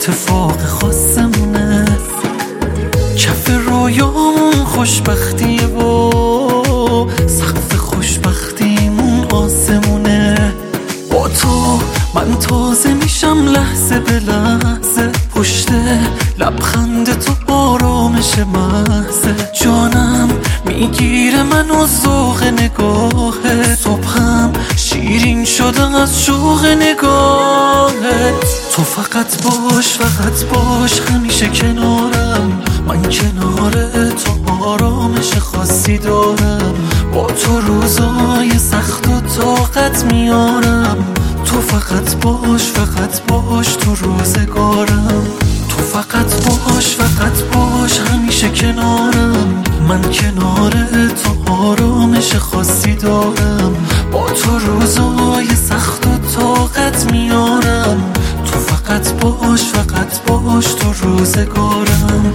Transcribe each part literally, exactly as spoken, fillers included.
اتفاق خاصمونه، کف رویامون خوشبختیه و سقف خوشبختیمون آسمونه. با تو من تازه میشم لحظه به لحظه، پشت لبخند تو آرامش محضه. جانم میگیره منو ذوق نگاهت، صبحم شیرین شده از شوق نگاهت. تو فقط باش فقط باش همیشه کنارم، من کنار تو آرامش خاصی دارم. با تو روزای سخت و طاقت میارم، تو فقط باش فقط باش تو روزگارم. تو فقط باش فقط باش همیشه کنارم، من کنار تو آرامش خاصی دارم. با تو روزای سخت و طاقت میارم، تو فقط باش فقط باش تو روزگارم.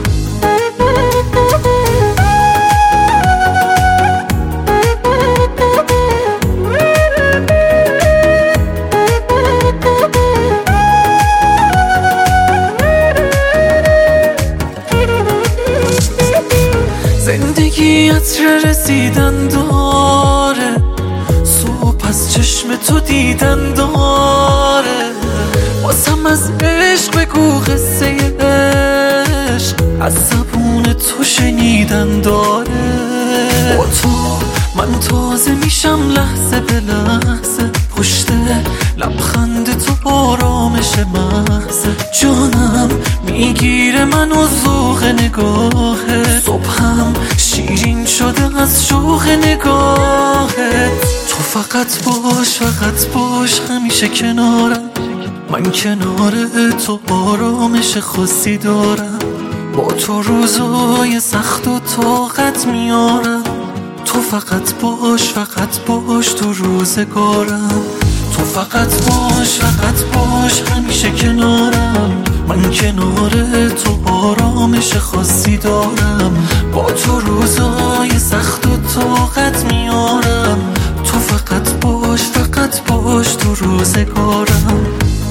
زندگی عطر رسیدن داره، صبح از چشم تو دیدن داره. واسم از عشق بگو قصه عشق، از زبون تو شنیدن داره. با تو من تازه میشم لحظه به لحظه، پشت لبخند تو آرامش محضه. جانم میگیره منو ذوق نگاهت، صبحم شیرین شده از شوق نگاهت. تو فقط باش فقط باش همیشه کنارم، من کنار تو آرامش خاصی دارم. با تو روزای سخت و طاقت میارم، تو فقط باش فقط باش تو روزگارم. تو فقط باش فقط باش همیشه کنارم، من کنار تو آرامش خاصی دارم. با تو روزای سخت و طاقت میارم، تو فقط باش فقط باش تو روزگارم.